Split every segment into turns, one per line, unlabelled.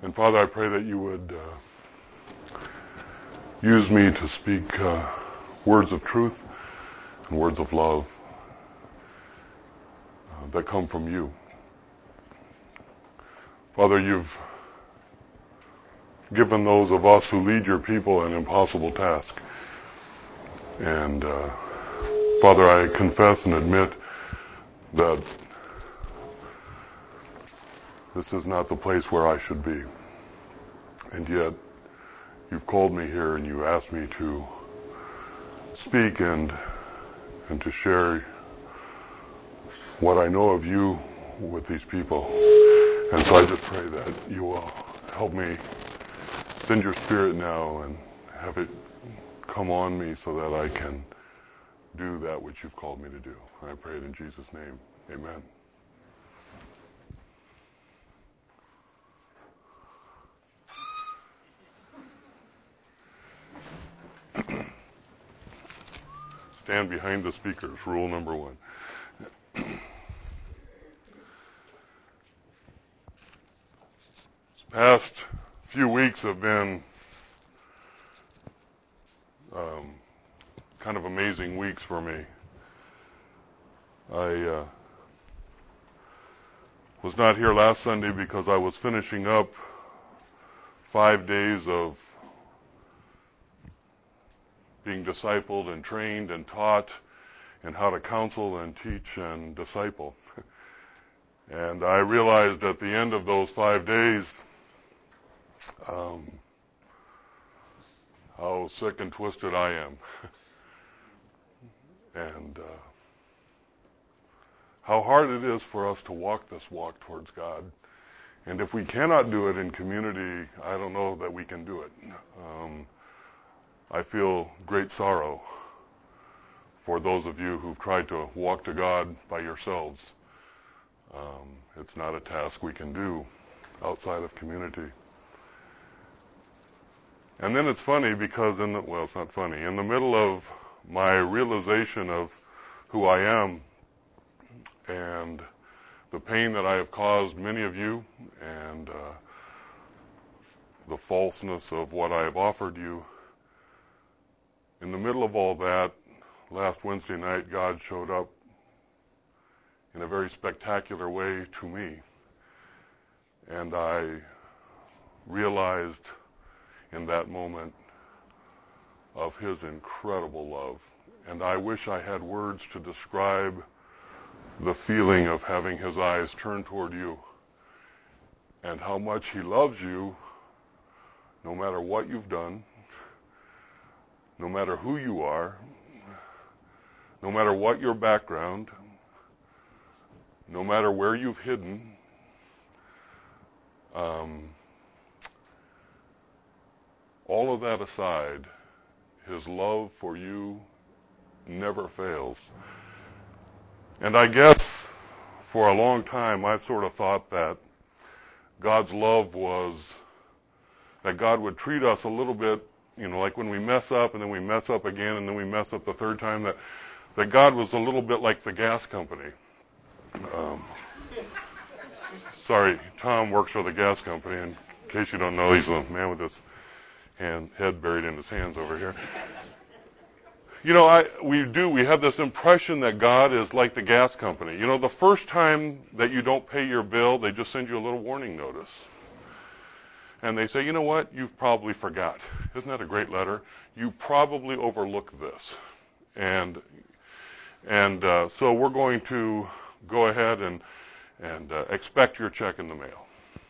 And Father, I pray that you would use me to speak words of truth and words of love that come from you. Father, you've given those of us who lead your people an impossible task. And Father, I confess and admit that this is not the place where I should be. And yet, you've called me here and you asked me to speak and to share what I know of you with these people. And so I just pray that you will help me send your Spirit now and have it come on me so that I can do that which you've called me to do. I pray it in Jesus' name. Amen. Stand behind the speakers, rule number 1. These past few weeks have been kind of amazing weeks for me. I was not here last Sunday because I was finishing up 5 days of being discipled and trained and taught in how to counsel and teach and disciple. And I realized at the end of those 5 days how sick and twisted I am. And how hard it is for us to walk this walk towards God. And if we cannot do it in community, I don't know that we can do it. I feel great sorrow for those of you who've tried to walk to God by yourselves. It's not a task we can do outside of community. And then it's funny because it's not funny. In the middle of my realization of who I am and the pain that I have caused many of you and the falseness of what I have offered you, in the middle of all that, last Wednesday night, God showed up in a very spectacular way to me. And I realized in that moment of his incredible love. And I wish I had words to describe the feeling of having his eyes turn toward you and how much he loves you no matter what you've done, no matter who you are, no matter what your background, no matter where you've hidden. All of that aside, his love for you never fails. And I guess for a long time I've sort of thought that God's love was that God would treat us a little bit, like when we mess up and then we mess up again and then we mess up the third time, that God was a little bit like the gas company. Sorry, Tom works for the gas company. In case you don't know, he's a man with his head buried in his hands over here. We have this impression that God is like the gas company. The first time that you don't pay your bill, they just send you a little warning notice. And they say, you know what, you've probably forgot. Isn't that a great letter? You probably overlooked this. And so we're going to go ahead and expect your check in the mail.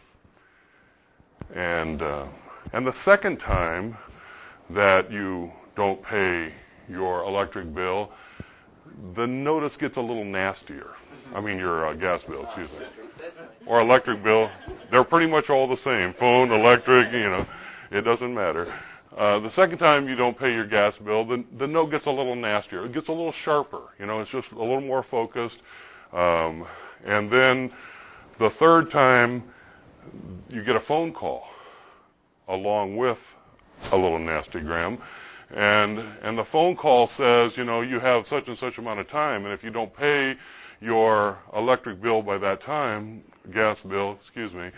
And the second time that you don't pay your electric bill, the notice gets a little nastier. I mean your gas bill, excuse me. Or electric bill. They're pretty much all the same. Phone, electric, it doesn't matter. The second time you don't pay your gas bill, the note gets a little nastier. It gets a little sharper. It's just a little more focused. And then the third time you get a phone call along with a little nastygram. And the phone call says, you have such and such amount of time, and if you don't pay your electric bill by that time, gas bill,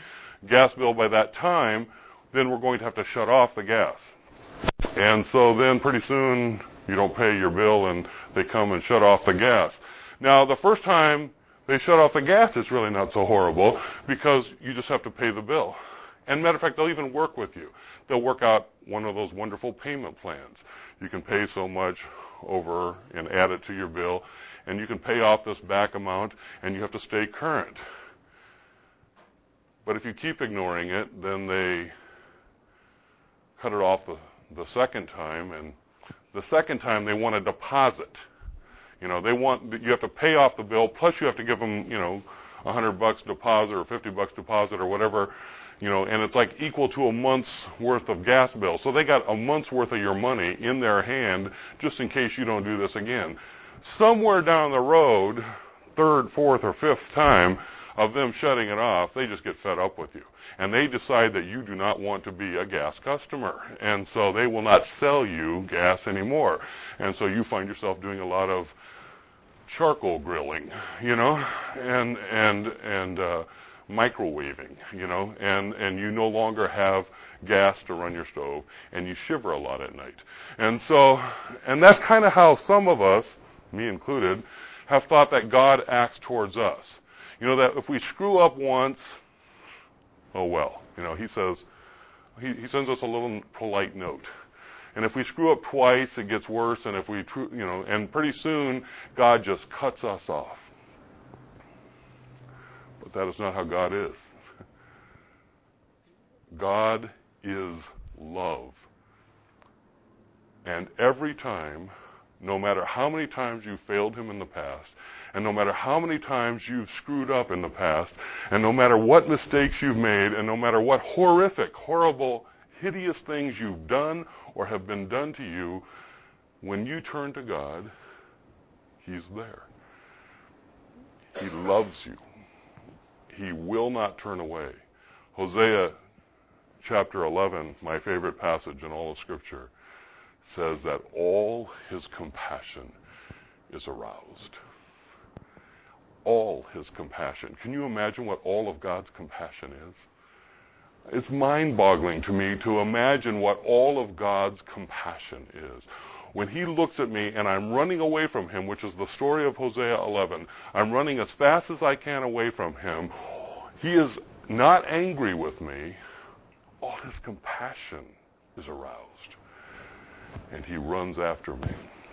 gas bill by that time, then we're going to have to shut off the gas. And so then pretty soon you don't pay your bill and they come and shut off the gas. Now, the first time they shut off the gas, it's really not so horrible because you just have to pay the bill. And matter of fact, they'll even work with you. They'll work out one of those wonderful payment plans. You can pay so much over and add it to your bill, and you can pay off this back amount, and you have to stay current. But if you keep ignoring it, then they cut it off the second time, and the second time they want a deposit. You have to pay off the bill, plus you have to give them, $100 deposit or $50 deposit or whatever, and it's like equal to a month's worth of gas bill. So they got a month's worth of your money in their hand just in case you don't do this again. Somewhere down the road, third, fourth, or fifth time of them shutting it off, they just get fed up with you. And they decide that you do not want to be a gas customer. And so they will not sell you gas anymore. And so you find yourself doing a lot of charcoal grilling, and microwaving, and you no longer have gas to run your stove, and you shiver a lot at night. And that's kind of how some of us, me included, have thought that God acts towards us. That if we screw up once, oh well. He says, he sends us a little polite note. And if we screw up twice, it gets worse, and and pretty soon, God just cuts us off. But that is not how God is. God is love. And every time, no matter how many times you've failed him in the past, and no matter how many times you've screwed up in the past, and no matter what mistakes you've made, and no matter what horrific, horrible, hideous things you've done or have been done to you, when you turn to God, he's there. He loves you. He will not turn away. Hosea chapter 11, my favorite passage in all of Scripture, says that all his compassion is aroused. All his compassion. Can you imagine what all of God's compassion is? It's mind-boggling to me to imagine what all of God's compassion is. When he looks at me and I'm running away from him, which is the story of Hosea 11, I'm running as fast as I can away from him. He is not angry with me. All his compassion is aroused. And he runs after me.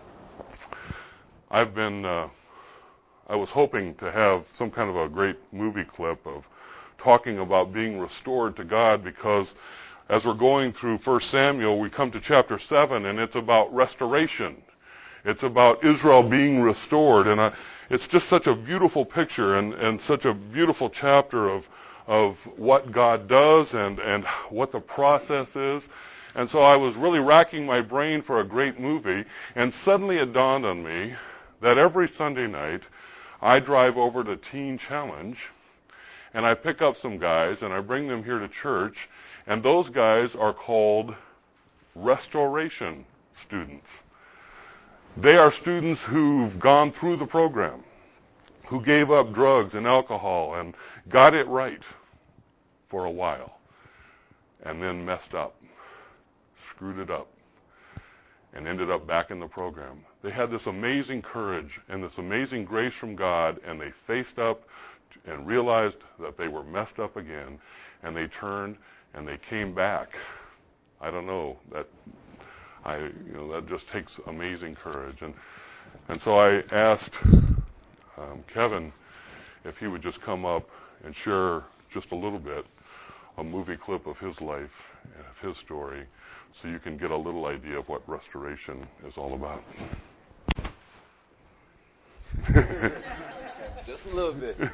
I was hoping to have some kind of a great movie clip of talking about being restored to God, because as we're going through 1 Samuel, we come to chapter 7, and it's about restoration. It's about Israel being restored, and it's just such a beautiful picture and such a beautiful chapter of what God does and what the process is. And so I was really racking my brain for a great movie, and suddenly it dawned on me that every Sunday night I drive over to Teen Challenge, and I pick up some guys, and I bring them here to church, and those guys are called restoration students. They are students who've gone through the program, who gave up drugs and alcohol and got it right for a while, and then messed up, screwed it up, and ended up back in the program. They had this amazing courage and this amazing grace from God, and they faced up and realized that they were messed up again, and they turned and they came back. I don't know, that just takes amazing courage. And so I asked Kevin if he would just come up and share just a little bit, a movie clip of his life and of his story, so you can get a little idea of what restoration is all about.
Just a little bit.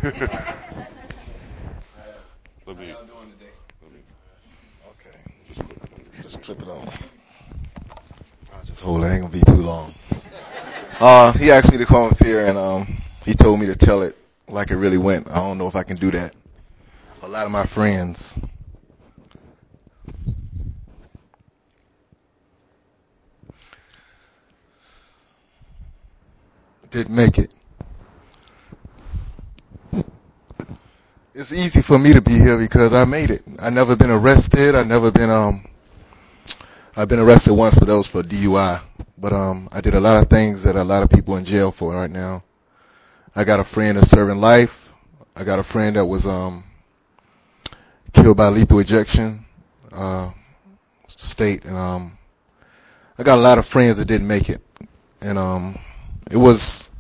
Let me.
How y'all doing today? Okay. Just clip it on. I'll just hold it. It ain't gonna be too long. He asked me to come up here, and he told me to tell it like it really went. I don't know if I can do that. A lot of my friends didn't make it. It's easy for me to be here because I made it. I never been arrested. I've been arrested once, but that was for DUI. But I did a lot of things that a lot of people in jail for right now. I got a friend that's serving life. I got a friend that was killed by lethal injection, state, and I got a lot of friends that didn't make it, and it was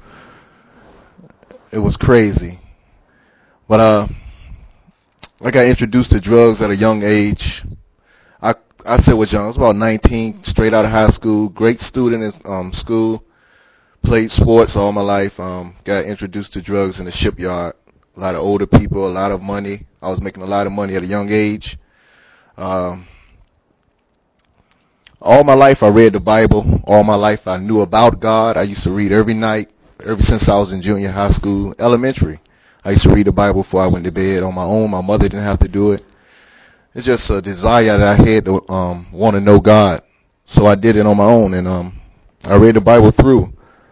crazy. But I got introduced to drugs at a young age. I said was young. I was about 19, straight out of high school. Great student in school. Played sports all my life. Got introduced to drugs in the shipyard. A lot of older people, a lot of money. I was making a lot of money at a young age. All my life I read the Bible. All my life I knew about God. I used to read every night, ever since I was in junior high school, elementary. I used to read the Bible before I went to bed on my own. My mother didn't have to do it. It's just a desire that I had to want to know God. So I did it on my own, and I read the Bible through.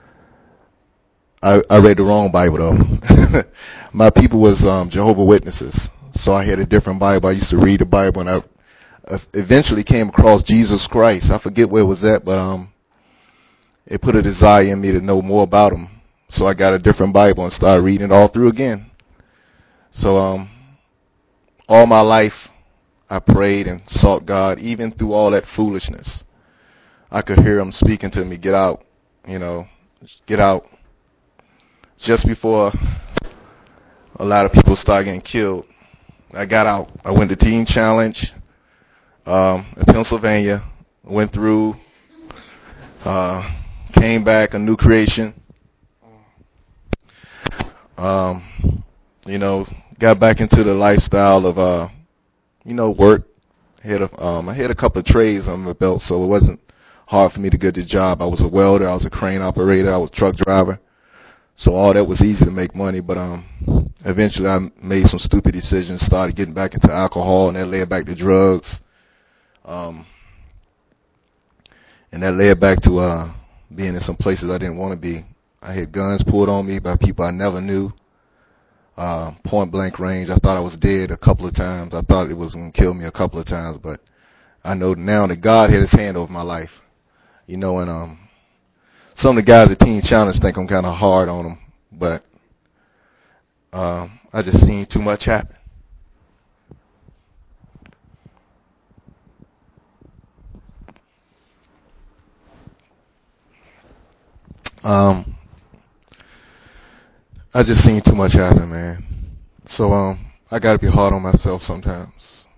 I read the wrong Bible, though. My people was Jehovah's Witnesses, so I had a different Bible. I used to read the Bible, and I eventually came across Jesus Christ. I forget where it was at, but it put a desire in me to know more about him. So I got a different Bible and started reading it all through again. So all my life I prayed and sought God, even through all that foolishness. I could hear him speaking to me, get out, get out. Just before a lot of people started getting killed, I got out. I went to Teen Challenge in Pennsylvania, went through, came back, a new creation. Got back into the lifestyle of, work. I had a couple of trades on my belt, so it wasn't hard for me to get the job. I was a welder, I was a crane operator, I was a truck driver. So all that was easy to make money, but eventually I made some stupid decisions, started getting back into alcohol, and that led back to drugs. And that led back to being in some places I didn't want to be. I had guns pulled on me by people I never knew. Point blank range. I thought I was dead a couple of times. I thought it was going to kill me a couple of times, but I know now that God had his hand over my life. And some of the guys at Teen Challenge think I'm kind of hard on them, but I just seen too much happen. I just seen too much happen, man. So I gotta be hard on myself sometimes.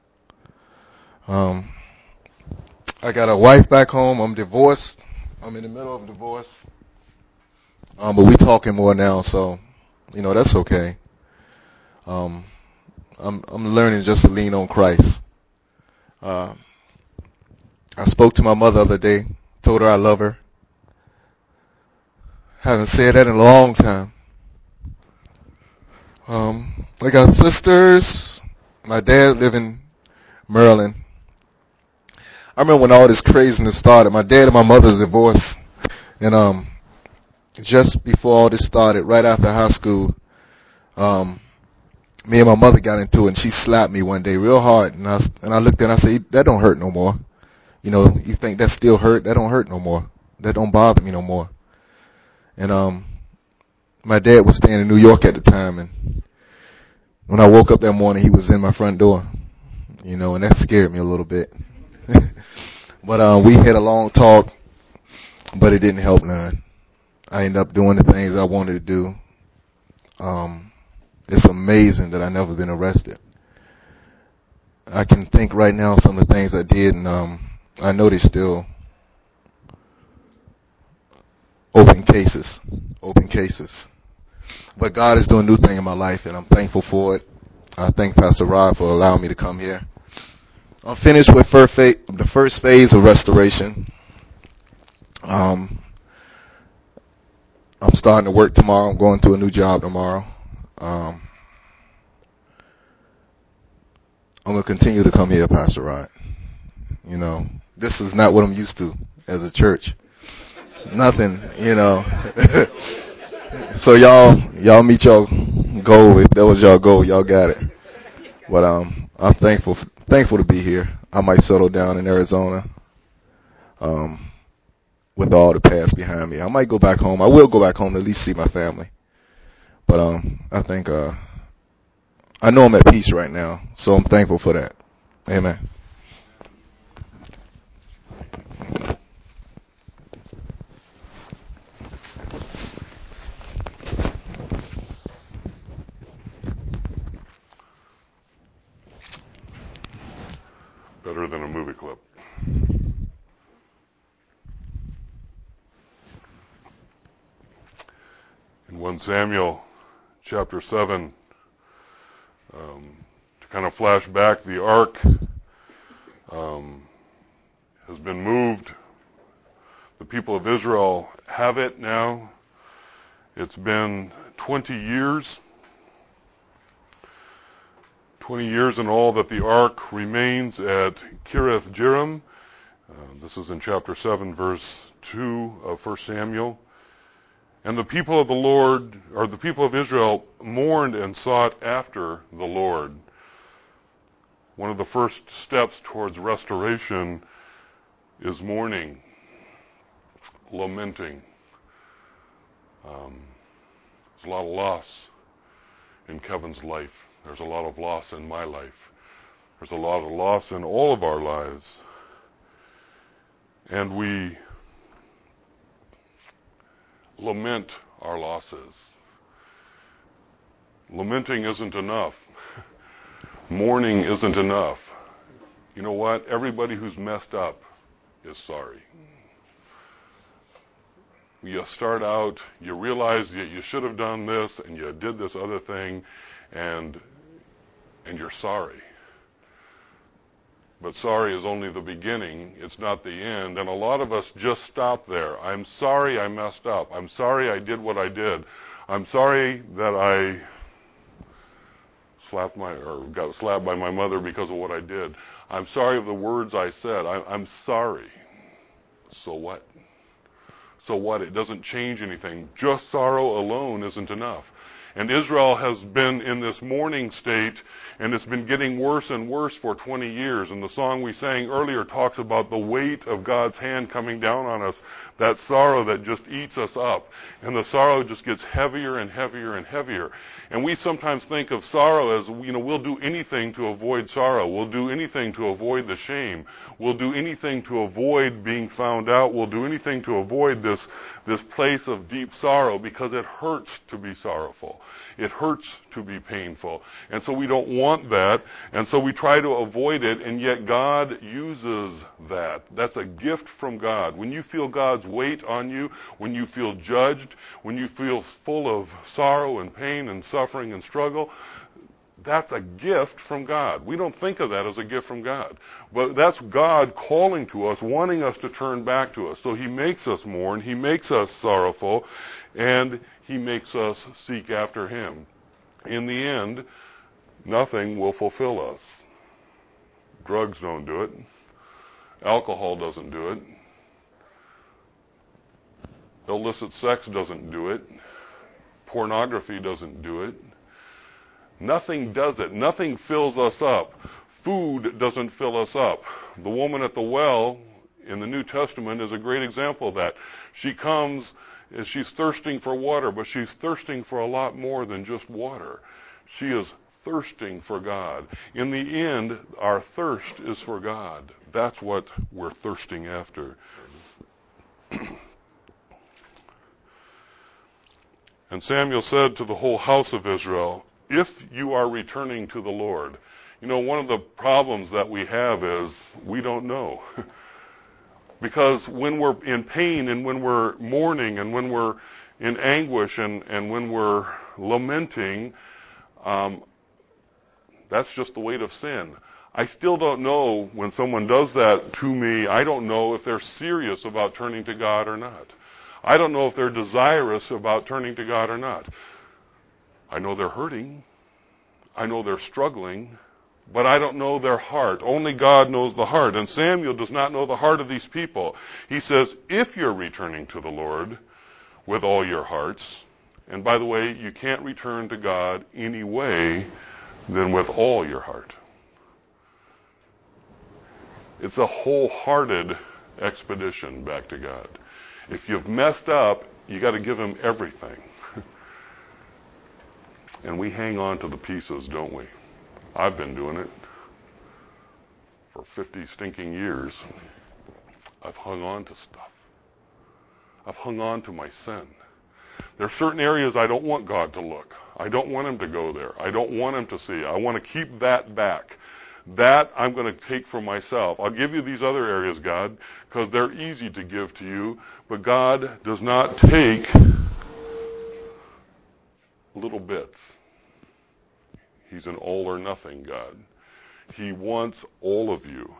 I got a wife back home. I'm divorced. I'm in the middle of a divorce. But we talking more now, so that's okay. I'm learning just to lean on Christ. I spoke to my mother the other day, told her I love her. Haven't said that in a long time. I got sisters. My dad live in Maryland. I remember when all this craziness started. My dad and my mother's divorced, and just before all this started, right after high school, me and my mother got into it, and she slapped me one day real hard, and I looked at her and I said, "That don't hurt no more. You think that still hurt? That don't hurt no more. That don't bother me no more." And my dad was staying in New York at the time, and when I woke up that morning, he was in my front door, and that scared me a little bit. But we had a long talk, but it didn't help none. I ended up doing the things I wanted to do. It's amazing that I never been arrested. I can think right now some of the things I did, and I know they still open cases. But God is doing a new thing in my life, and I'm thankful for it. I thank Pastor Rod for allowing me to come here. I'm finished with the first phase of restoration. I'm starting to work tomorrow. I'm going to a new job tomorrow. I'm going to continue to come here, Pastor Rod. This is not what I'm used to as a church. Nothing, So y'all meet your goal. If that was y'all goal, y'all got it. But I'm thankful to be here. I might settle down in Arizona. With all the past behind me, I might go back home. I will go back home to at least see my family. But I think I know I'm at peace right now, so I'm thankful for that. Amen.
Better than a movie clip. In 1 Samuel chapter 7, to kind of flash back, the ark has been moved. The people of Israel have it now. It's been 20 years. 20 years in all that the ark remains at Kiriath Jearim. This is in chapter 7, verse 2 of 1 Samuel. And the people of the Lord, or the people of Israel, mourned and sought after the Lord. One of the first steps towards restoration is mourning, lamenting. There's a lot of loss in Kevin's life. There's a lot of loss in my life. There's a lot of loss in all of our lives. And we lament our losses. Lamenting isn't enough. Mourning isn't enough. You know what? Everybody who's messed up is sorry. You start out, you realize that you should have done this and you did this other thing, and you're sorry. But sorry is only the beginning. It's not the end. And a lot of us just stop there. I'm sorry I messed up. I'm sorry I did what I did. I'm sorry that I got slapped by my mother because of what I did. I'm sorry of the words I said. I'm sorry. So what? So what? It doesn't change anything. Just sorrow alone isn't enough. And Israel has been in this mourning state, and it's been getting worse and worse for 20 years. And the song we sang earlier talks about the weight of God's hand coming down on us, that sorrow that just eats us up. And the sorrow just gets heavier and heavier and heavier. And we sometimes think of sorrow as, we'll do anything to avoid sorrow. We'll do anything to avoid the shame. We'll do anything to avoid being found out. We'll do anything to avoid this place of deep sorrow, because it hurts to be sorrowful. It hurts to be painful. And so we don't want that. And so we try to avoid it, and yet God uses that. That's a gift from God. When you feel God's weight on you, when you feel judged, when you feel full of sorrow and pain and suffering and struggle, that's a gift from God. We don't think of that as a gift from God. But that's God calling to us, wanting us to turn back to us. So He makes us mourn, He makes us sorrowful, and He makes us seek after Him. In the end, nothing will fulfill us. Drugs don't do it. Alcohol doesn't do it. Illicit sex doesn't do it. Pornography doesn't do it. Nothing does it. Nothing fills us up. Food doesn't fill us up. The woman at the well in the New Testament is a great example of that. She comes and she's thirsting for water, but she's thirsting for a lot more than just water. She is thirsting for God. In the end, our thirst is for God. That's what we're thirsting after. And Samuel said to the whole house of Israel, if you are returning to the Lord. One of the problems that we have is we don't know. Because when we're in pain and when we're mourning and when we're in anguish and when we're lamenting, that's just the weight of sin. I still don't know when someone does that to me, I don't know if they're serious about turning to God or not. I don't know if they're desirous about turning to God or not. I know they're hurting. I know they're struggling. But I don't know their heart. Only God knows the heart. And Samuel does not know the heart of these people. He says, if you're returning to the Lord with all your hearts, And by the way, you can't return to God any way than with all your heart. It's a wholehearted expedition back to God. If you've messed up, you got to give him everything. And we hang on to the pieces, don't we? I've been doing it for 50 stinking years. I've hung on to stuff. I've hung on to my sin. There are certain areas I don't want God to look. I don't want him to go there. I don't want him to see. I want to keep that back. That I'm going to take for myself. I'll give you these other areas, God, because they're easy to give to you. But God does not take little bits. He's an all or nothing God. He wants all of you.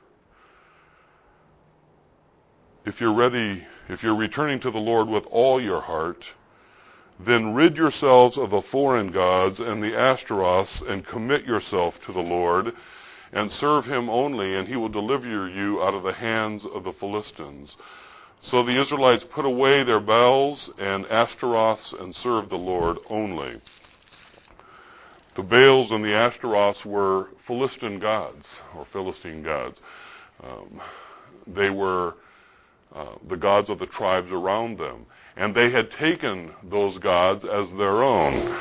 If you're ready, if you're returning to the Lord with all your heart, then rid yourselves of the foreign gods and the Ashtaroths and commit yourself to the Lord and serve him only, and he will deliver you out of the hands of the Philistines. So the Israelites put away their Baals and Ashtaroths and served the Lord only. The Baals and the Ashtaroths were Philistine gods, or Philistine gods. They were the gods of the tribes around them. And they had taken those gods as their own.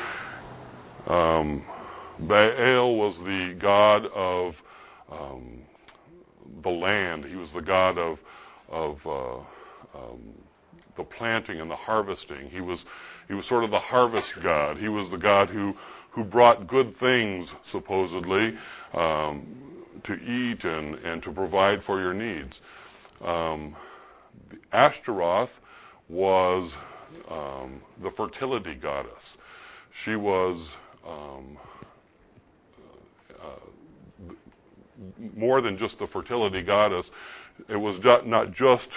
Baal was the god of the land. He was the god of the planting and the harvesting. He was sort of the harvest god. He was the god who brought good things, supposedly, to eat and to provide for your needs. Ashtaroth was the fertility goddess. She was more than just the fertility goddess. It was not just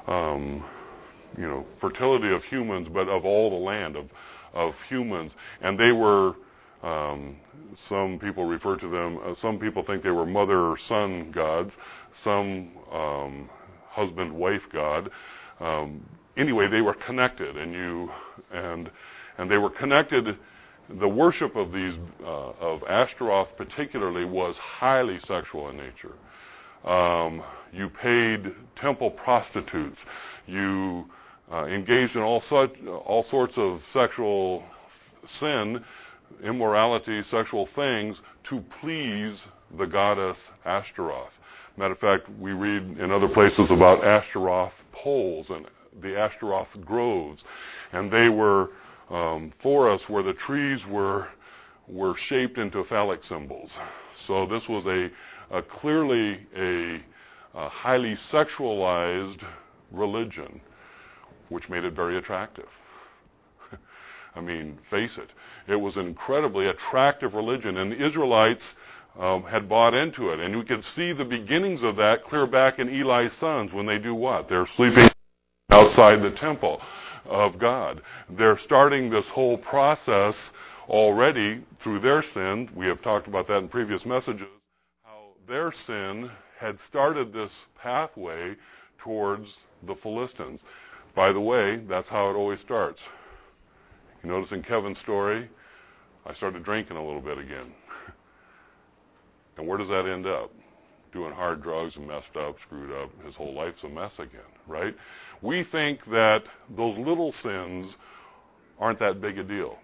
fertility of humans, but of all the land of humans. And they were, some people refer to them, some people think they were mother-son gods, some husband-wife god. Anyway, they were connected, and they were connected. The worship of these of Ashtaroth particularly was highly sexual in nature. You paid temple prostitutes. You engaged in all sorts of sexual sin, immorality, sexual things to please the goddess Ashtaroth. Matter of fact, we read in other places about Ashtaroth poles and the Ashtaroth groves, and they were for us where the trees were shaped into phallic symbols. So this was clearly a highly sexualized religion, which made it very attractive. I mean, face it. It was an incredibly attractive religion, and the Israelites had bought into it. And we can see the beginnings of that clear back in Eli's sons when they do what? They're sleeping outside the temple of God. They're starting this whole process already through their sin. We have talked about that in previous messages, how their sin had started this pathway towards the Philistines. By the way, that's how it always starts. You notice in Kevin's story, I started drinking a little bit again. And where does that end up? Doing hard drugs and messed up, screwed up. His whole life's a mess again, right? We think that those little sins aren't that big a deal.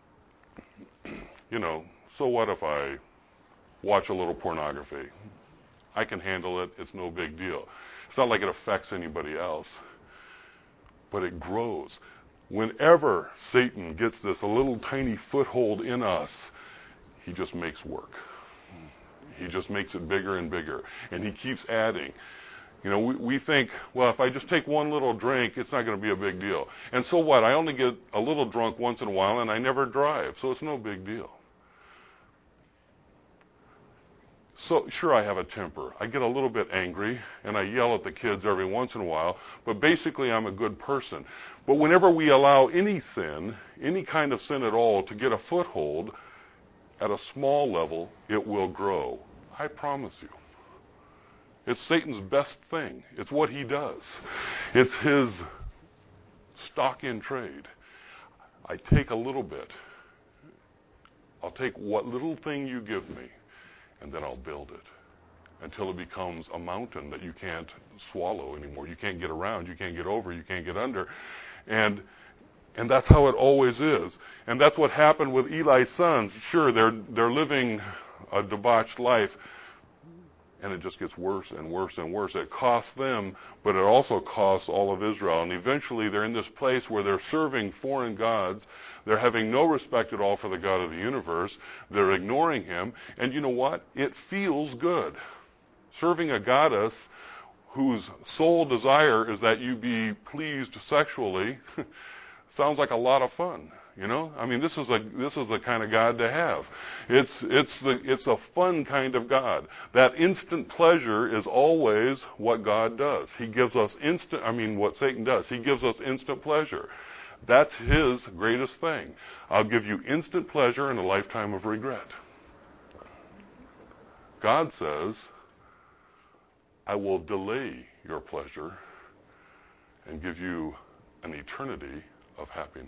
So what if I watch a little pornography? I can handle it. It's no big deal. It's not like it affects anybody else. But it grows. Whenever Satan gets this a little tiny foothold in us, he just makes work. He just makes it bigger and bigger. And he keeps adding. We think, well, if I just take one little drink, it's not going to be a big deal. And so what? I only get a little drunk once in a while, and I never drive, so it's no big deal. So, sure, I have a temper. I get a little bit angry, and I yell at the kids every once in a while, but basically I'm a good person. But whenever we allow any sin, any kind of sin at all, to get a foothold at a small level, it will grow. I promise you. It's Satan's best thing. It's what he does. It's his stock in trade. I take a little bit. I'll take what little thing you give me, and then I'll build it until it becomes a mountain that you can't swallow anymore. You can't get around, you can't get over, you can't get under. And that's how it always is. And that's what happened with Eli's sons. Sure, they're living a debauched life, and it just gets worse and worse and worse. It costs them, but it also costs all of Israel. And eventually they're in this place where they're serving foreign gods. They're having no respect at all for the God of the universe. They're ignoring him. And you know what? It feels good. Serving a goddess whose sole desire is that you be pleased sexually sounds like a lot of fun. You know, I mean, this is the kind of God to have. It's a fun kind of God. That instant pleasure is always what God does. He gives us what Satan does. He gives us instant pleasure. That's his greatest thing. I'll give you instant pleasure and a lifetime of regret. God says, I will delay your pleasure and give you an eternity of happiness.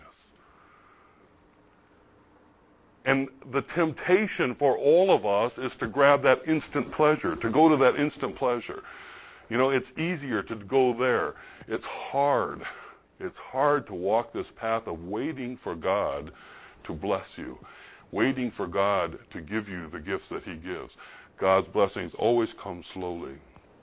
And the temptation for all of us is to grab that instant pleasure, to go to that instant pleasure. You know, it's easier to go there. It's hard. It's hard to walk this path of waiting for God to bless you, waiting for God to give you the gifts that he gives. God's blessings always come slowly.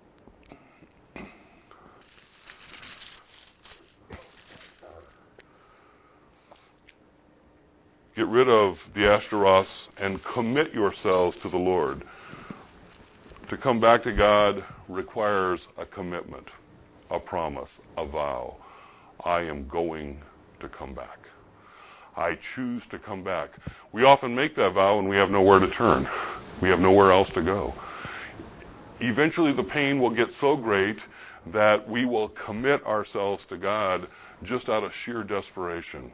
Get rid of the Ashtaroths and commit yourselves to the Lord. To come back to God requires a commitment, a promise, a vow. I am going to come back. I choose to come back. We often make that vow and we have nowhere to turn. We have nowhere else to go. Eventually the pain will get so great that we will commit ourselves to God just out of sheer desperation.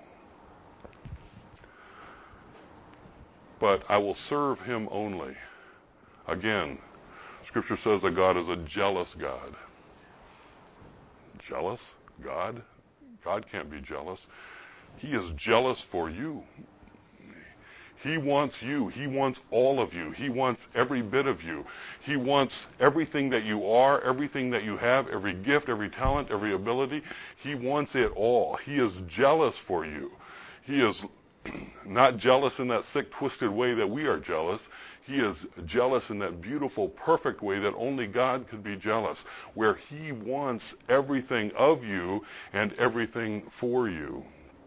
But I will serve him only. Again, Scripture says that God is a jealous God. Jealous? God? God can't be jealous. He is jealous for you. He wants you. He wants all of you. He wants every bit of you. He wants everything that you are, everything that you have, every gift, every talent, every ability. He wants it all. He is jealous for you. He is not jealous in that sick, twisted way that we are jealous. He is jealous in that beautiful, perfect way that only God could be jealous, where he wants everything of you and everything for you.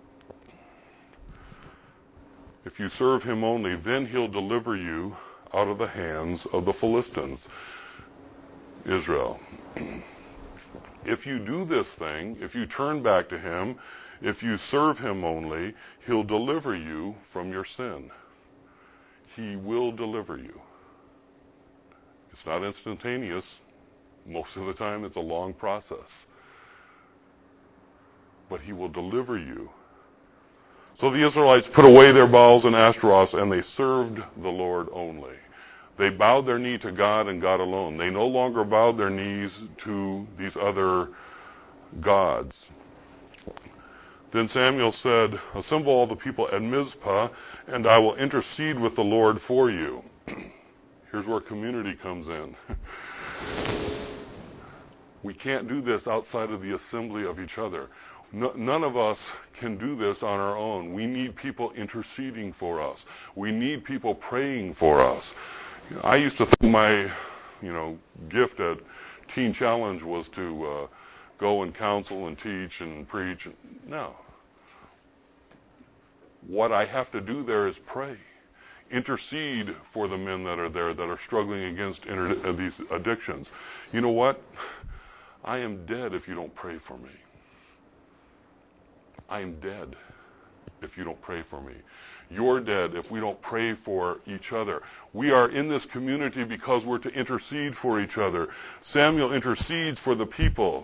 If you serve him only, then he'll deliver you out of the hands of the Philistines, Israel. If you do this thing, if you turn back to him, if you serve him only, he'll deliver you from your sin. He will deliver you. It's not instantaneous. Most of the time it's a long process. But he will deliver you. So the Israelites put away their Baals and Ashtaroths, and they served the Lord only. They bowed their knee to God and God alone. They no longer bowed their knees to these other gods. Then Samuel said, assemble all the people at Mizpah, and I will intercede with the Lord for you. Here's where community comes in. We can't do this outside of the assembly of each other. None of us can do this on our own. We need people interceding for us. We need people praying for us. I used to think my, gift at Teen Challenge was to go and counsel and teach and preach. No. What I have to do there is pray. Intercede for the men that are there that are struggling against these addictions. You know what? I am dead if you don't pray for me. I am dead if you don't pray for me. You're dead if we don't pray for each other. We are in this community because we're to intercede for each other. Samuel intercedes for the people.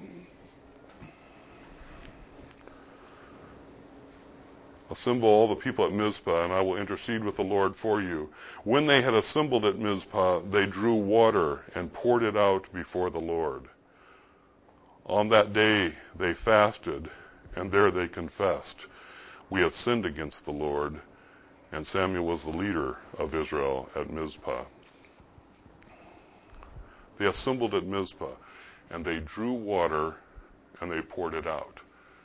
Assemble all the people at Mizpah, and I will intercede with the Lord for you. When they had assembled at Mizpah, they drew water and poured it out before the Lord. On that day they fasted, and there they confessed. We have sinned against the Lord. And Samuel was the leader of Israel at Mizpah. They assembled at Mizpah, and they drew water, and they poured it out.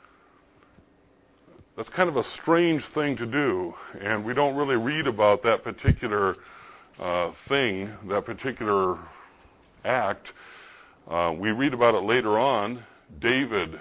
That's kind of a strange thing to do, and we don't really read about that particular thing, that particular act. We read about it later on. David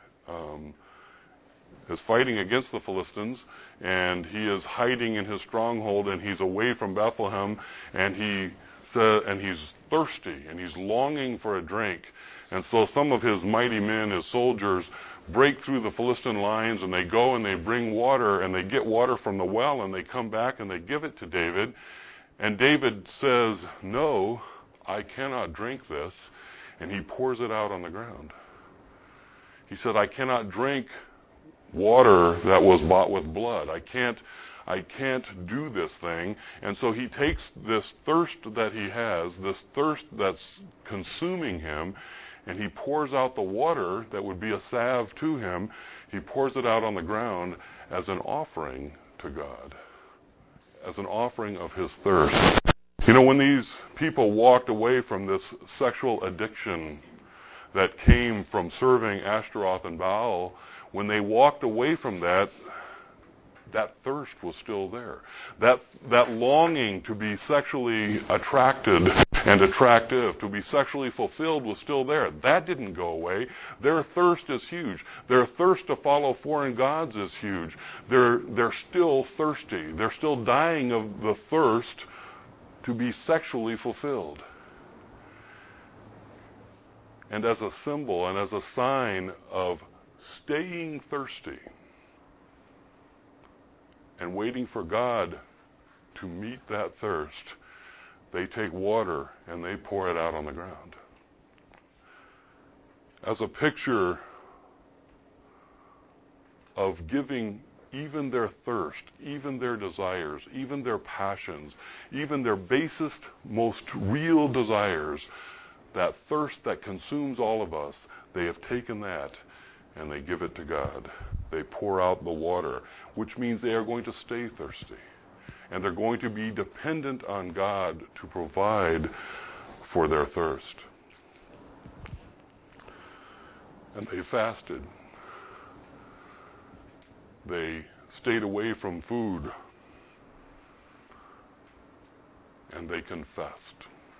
is fighting against the Philistines, and he is hiding in his stronghold, and he's away from Bethlehem, and he's thirsty, and he's longing for a drink. And so some of his mighty men, his soldiers, break through the Philistine lines, and they go and they bring water, and they get water from the well, and they come back and they give it to David. And David says, "No, I cannot drink this." And he pours it out on the ground. He said, "I cannot drink water that was bought with blood. I can't do this thing." And so he takes this thirst that he has, this thirst that's consuming him, and he pours out the water that would be a salve to him. He pours it out on the ground as an offering to God, as an offering of his thirst. You know, when these people walked away from this sexual addiction that came from serving Ashtaroth and Baal, when they walked away from that, that thirst was still there. That longing to be sexually attracted and attractive, to be sexually fulfilled, was still there. That didn't go away. Their thirst is huge. Their thirst to follow foreign gods is huge. They're still thirsty. They're still dying of the thirst to be sexually fulfilled. And as a symbol and as a sign of staying thirsty and waiting for God to meet that thirst, they take water and they pour it out on the ground. As a picture of giving even their thirst, even their desires, even their passions, even their basest, most real desires, that thirst that consumes all of us, they have taken that and they give it to God. They pour out the water, which means they are going to stay thirsty. And they're going to be dependent on God to provide for their thirst. And they fasted. They stayed away from food. And they confessed.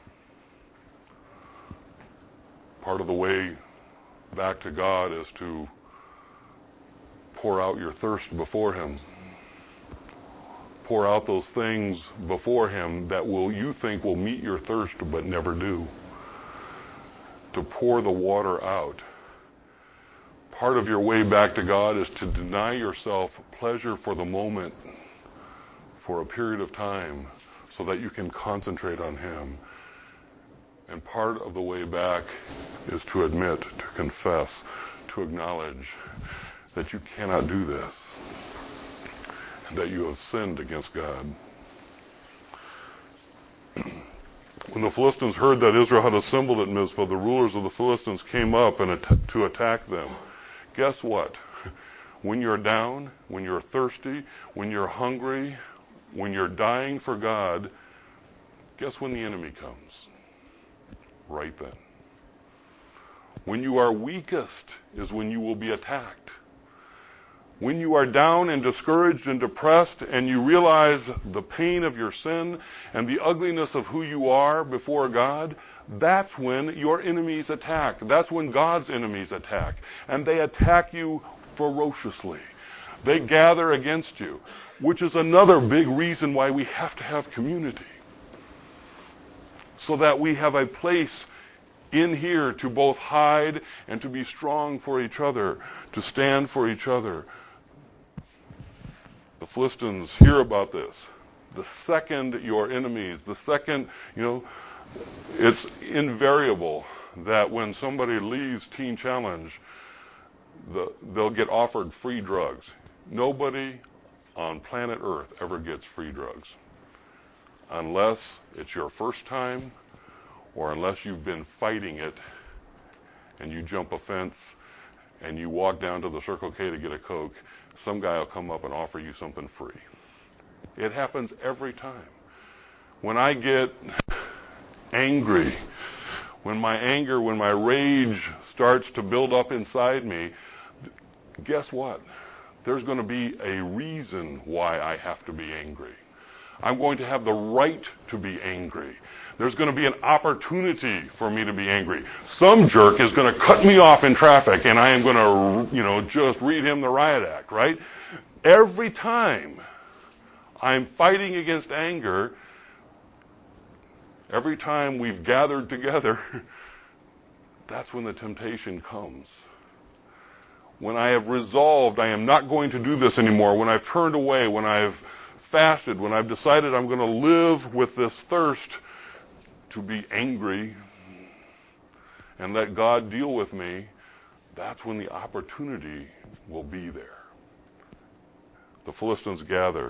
Part of the way back to God is to pour out your thirst before Him. Pour out those things before Him that you think will meet your thirst but never do. To pour the water out. Part of your way back to God is to deny yourself pleasure for the moment, for a period of time, so that you can concentrate on Him. And part of the way back is to admit, to confess, to acknowledge that you cannot do this, and that you have sinned against God. When the Philistines heard that Israel had assembled at Mizpah, the rulers of the Philistines came up to attack them. Guess what? When you're down, when you're thirsty, when you're hungry, when you're dying for God, guess when the enemy comes? Right then. When you are weakest is when you will be attacked. When you are down and discouraged and depressed and you realize the pain of your sin and the ugliness of who you are before God, that's when your enemies attack. That's when God's enemies attack. And they attack you ferociously. They gather against you, which is another big reason why we have to have community. So that we have a place in here to both hide and to be strong for each other, to stand for each other. The Philistines hear about this. The second your enemies, it's invariable that when somebody leaves Teen Challenge, they'll get offered free drugs. Nobody on planet Earth ever gets free drugs. Unless it's your first time, or unless you've been fighting it, and you jump a fence, and you walk down to the Circle K to get a Coke, some guy will come up and offer you something free. It happens every time. When I get angry, when my rage starts to build up inside me, guess what? There's going to be a reason why I have to be angry. I'm going to have the right to be angry. There's going to be an opportunity for me to be angry. Some jerk is going to cut me off in traffic and I am going to, just read him the riot act, right? Every time I'm fighting against anger, every time we've gathered together, that's when the temptation comes. When I have resolved I am not going to do this anymore, when I've turned away, when I've fasted, when I've decided I'm going to live with this thirst to be angry and let God deal with me, that's when the opportunity will be there. The Philistines gather.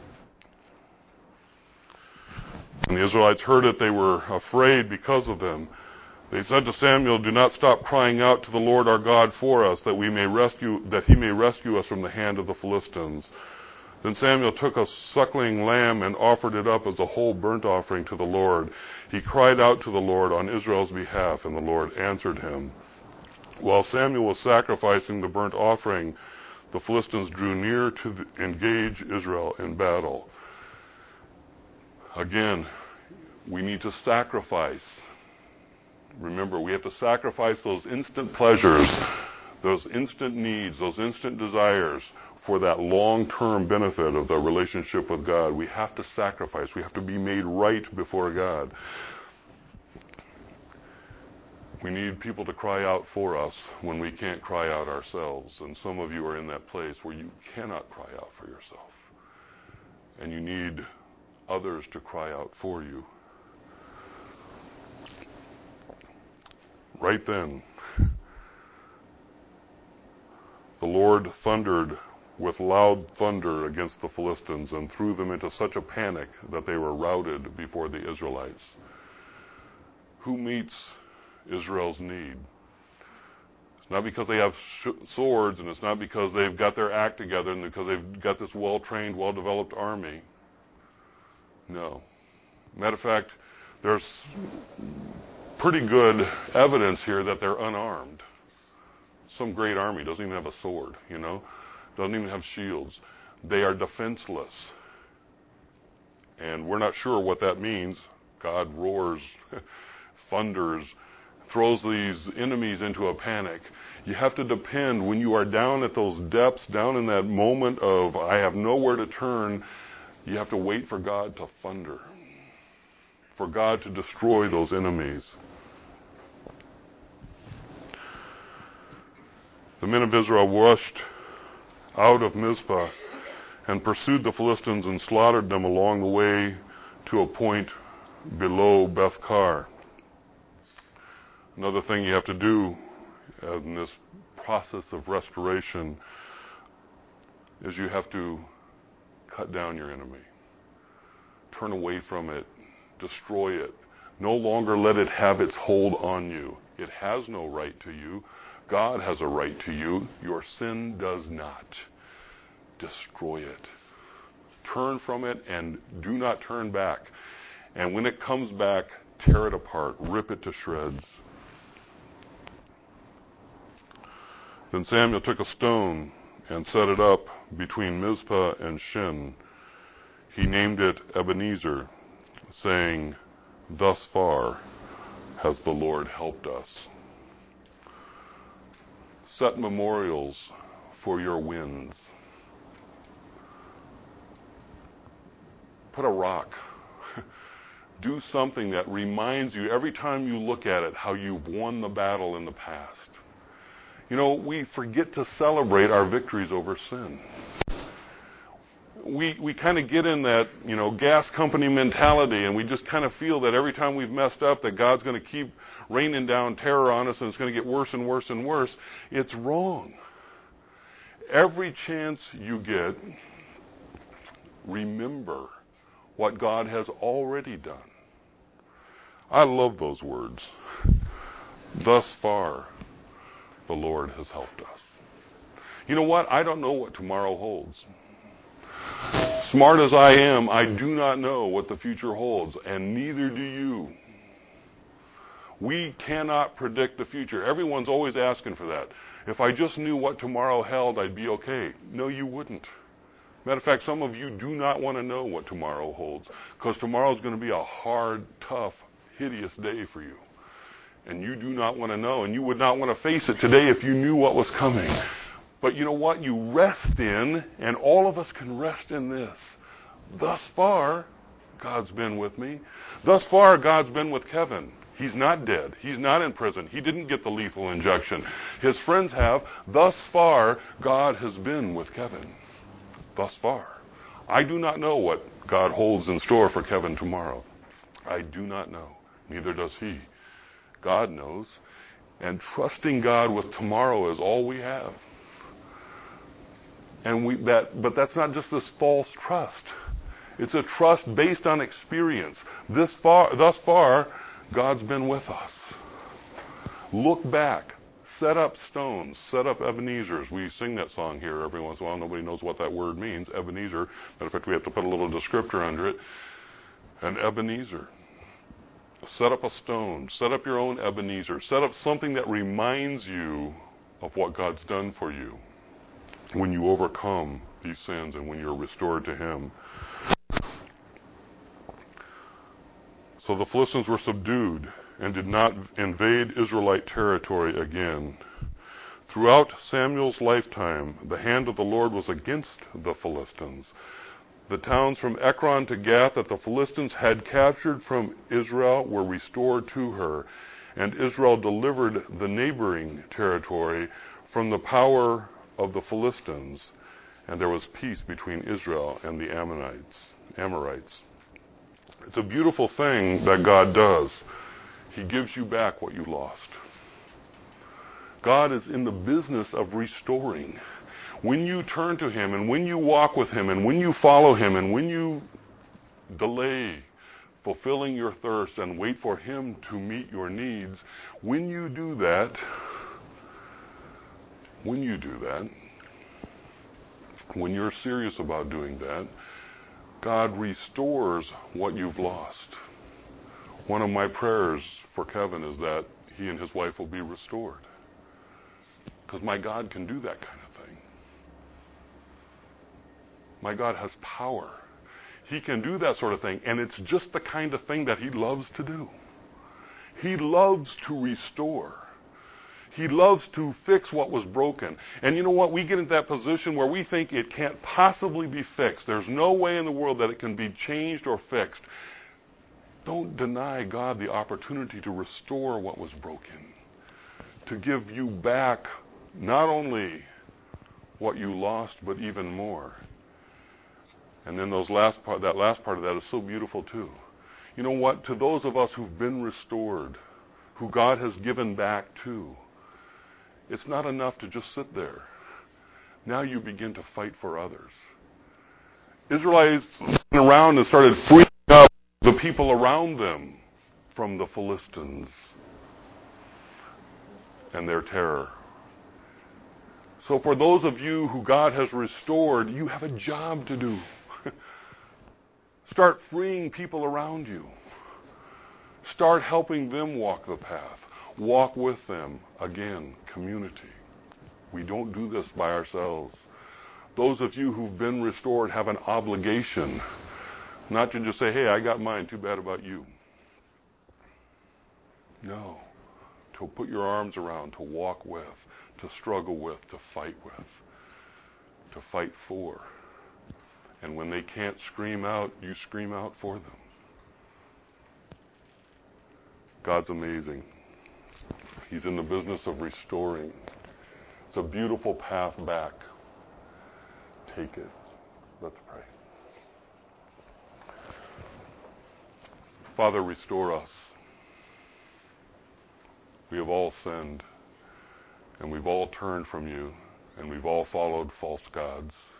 When the Israelites heard it, they were afraid because of them. They said to Samuel, "Do not stop crying out to the Lord our God for us, that he may rescue us from the hand of the Philistines." Then Samuel took a suckling lamb and offered it up as a whole burnt offering to the Lord. He cried out to the Lord on Israel's behalf, and the Lord answered him. While Samuel was sacrificing the burnt offering, the Philistines drew near to engage Israel in battle. Again, we need to sacrifice. Remember, we have to sacrifice those instant pleasures, those instant needs, those instant desires for that long-term benefit of the relationship with God. We have to sacrifice. We have to be made right before God. We need people to cry out for us when we can't cry out ourselves. And some of you are in that place where you cannot cry out for yourself. And you need others to cry out for you. Right then, the Lord thundered with loud thunder against the Philistines and threw them into such a panic that they were routed before the Israelites. Who meets Israel's need? It's not because they have swords, and it's not because they've got their act together and because they've got this well-trained, well-developed army. No. Matter of fact, there's pretty good evidence here that they're unarmed. Some great army doesn't even have a sword, doesn't even have shields. They are defenseless. And we're not sure what that means. God roars, thunders, throws these enemies into a panic. You have to depend when you are down at those depths, down in that moment of I have nowhere to turn, you have to wait for God to thunder, for God to destroy those enemies. The men of Israel rushed out of Mizpah and pursued the Philistines and slaughtered them along the way to a point below Beth-kar. Another thing you have to do in this process of restoration is you have to cut down your enemy. Turn away from it. Destroy it. No longer let it have its hold on you. It has no right to you. God has a right to you. Your sin does not. Destroy it. Turn from it and do not turn back. And when it comes back, tear it apart. Rip it to shreds. Then Samuel took a stone and set it up between Mizpah and Shin. He named it Ebenezer, saying, "Thus far has the Lord helped us." Set memorials for your wins. Put a rock. Do something that reminds you every time you look at it how you've won the battle in the past. We forget to celebrate our victories over sin. We kind of get in that, gas company mentality, and we just kind of feel that every time we've messed up that God's going to keep raining down terror on us and it's going to get worse and worse and worse. It's wrong. Every chance you get, remember what God has already done. I love those words. Thus far, the Lord has helped us. You know what? I don't know what tomorrow holds. Smart as I am, I do not know what the future holds, and neither do you. We cannot predict the future. Everyone's always asking for that. If I just knew what tomorrow held, I'd be okay. No, you wouldn't. Matter of fact, some of you do not want to know what tomorrow holds, because tomorrow's going to be a hard, tough, hideous day for you. And you do not want to know, and you would not want to face it today if you knew what was coming. But you know what? You rest in, and all of us can rest in this. Thus far, God's been with me. Thus far, God's been with Kevin. He's not dead. He's not in prison. He didn't get the lethal injection. His friends have. Thus far, God has been with Kevin. Thus far. I do not know what God holds in store for Kevin tomorrow. I do not know. Neither does he. God knows. And trusting God with tomorrow is all we have. But that's not just this false trust. It's a trust based on experience. Thus far, God's been with us. Look back. Set up stones. Set up Ebenezers. We sing that song here every once in a while. Nobody knows what that word means, Ebenezer. Matter of fact, we have to put a little descriptor under it. An Ebenezer. Set up a stone. Set up your own Ebenezer. Set up something that reminds you of what God's done for you when you overcome these sins and when you're restored to Him. So the Philistines were subdued and did not invade Israelite territory again. Throughout Samuel's lifetime, the hand of the Lord was against the Philistines. The towns from Ekron to Gath that the Philistines had captured from Israel were restored to her, and Israel delivered the neighboring territory from the power of the Philistines, and there was peace between Israel and the Amorites. It's a beautiful thing that God does. He gives you back what you lost. God is in the business of restoring. When you turn to Him and when you walk with Him and when you follow Him and when you delay fulfilling your thirst and wait for Him to meet your needs, when you do that, when you're serious about doing that, God restores what you've lost. One of my prayers for Kevin is that he and his wife will be restored. Because my God can do that kind of thing. My God has power. He can do that sort of thing, and it's just the kind of thing that He loves to do. He loves to restore. He loves to fix what was broken. And you know what? We get into that position where we think it can't possibly be fixed. There's no way in the world that it can be changed or fixed. Don't deny God the opportunity to restore what was broken, to give you back not only what you lost, but even more. And then that last part of that is so beautiful too. You know what? To those of us who've been restored, who God has given back to, it's not enough to just sit there. Now you begin to fight for others. Israelites went around and started freeing up the people around them from the Philistines and their terror. So for those of you who God has restored, you have a job to do. Start freeing people around you. Start helping them walk the path. Walk with them. Again, community. We don't do this by ourselves. Those of you who've been restored have an obligation not to just say, hey, I got mine, too bad about you. No. To put your arms around, to walk with, to struggle with, to fight for. And when they can't scream out, you scream out for them. God's amazing. He's in the business of restoring. It's a beautiful path back. Take it. Let's pray. Father, restore us. We have all sinned, and we've all turned from you, and we've all followed false gods.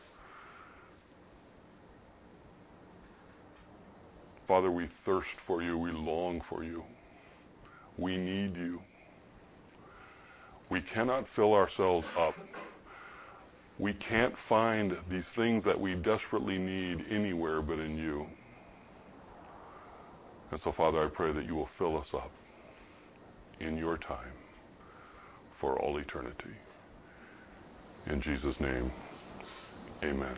Father, we thirst for you. We long for you. We need you. We cannot fill ourselves up. We can't find these things that we desperately need anywhere but in you. And so, Father, I pray that you will fill us up in your time for all eternity. In Jesus' name, amen.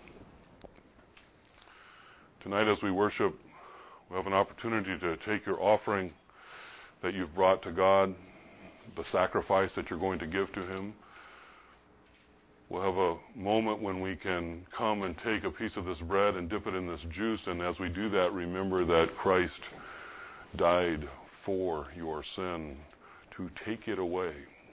Tonight as we worship, we have an opportunity to take your offering that you've brought to God, the sacrifice that you're going to give to him. We'll have a moment when we can come and take a piece of this bread and dip it in this juice, and as we do that, remember that Christ died for your sin to take it away,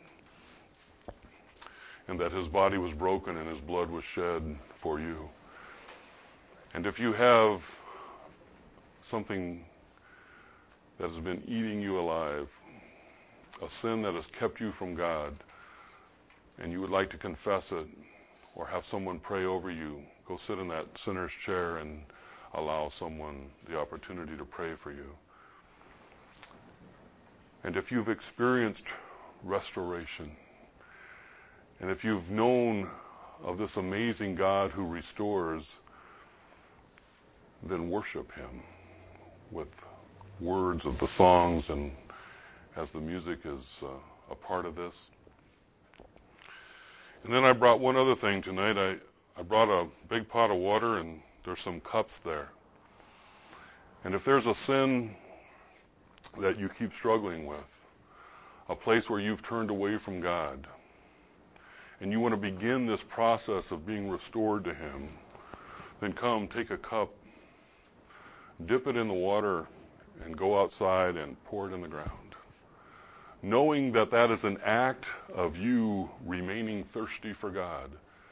and that his body was broken and his blood was shed for you. And if you have something that has been eating you alive, a sin that has kept you from God, and you would like to confess it or have someone pray over you, go sit in that sinner's chair and allow someone the opportunity to pray for you. And if you've experienced restoration, and if you've known of this amazing God who restores, then worship him with words of the songs, and as the music is a part of this. And then I brought one other thing tonight. I brought a big pot of water, and there's some cups there. And if there's a sin that you keep struggling with, a place where you've turned away from God, and you want to begin this process of being restored to him, then come, take a cup, dip it in the water, and go outside and pour it in the ground, knowing that that is an act of you remaining thirsty for God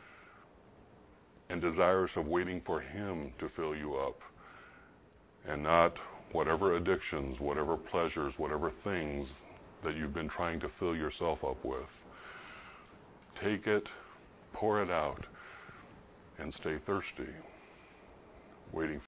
and desirous of waiting for him to fill you up, and not whatever addictions, whatever pleasures, whatever things that you've been trying to fill yourself up with. Take it, pour it out, and stay thirsty, waiting for